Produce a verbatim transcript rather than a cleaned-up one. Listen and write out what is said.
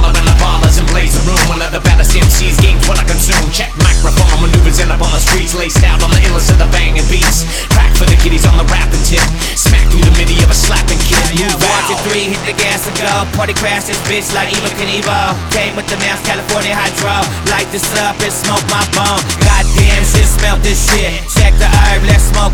following the ballers and blaze the room. One of the baddest M Cs, games what I consume. Check microphone maneuvers and up on the streets, laced out on the illness of the banging beats. Crack for the kiddies on the rapping tip, smack through the midi of a slapping kid. Yeah, Move one, out. two, three, hit the gas and go. Party crash this bitch like Eva Knievel. Came with the mouse, California hydro. Light this up and smoke my bone. Goddamn, shit, smell this shit. Check the herb, let's smoke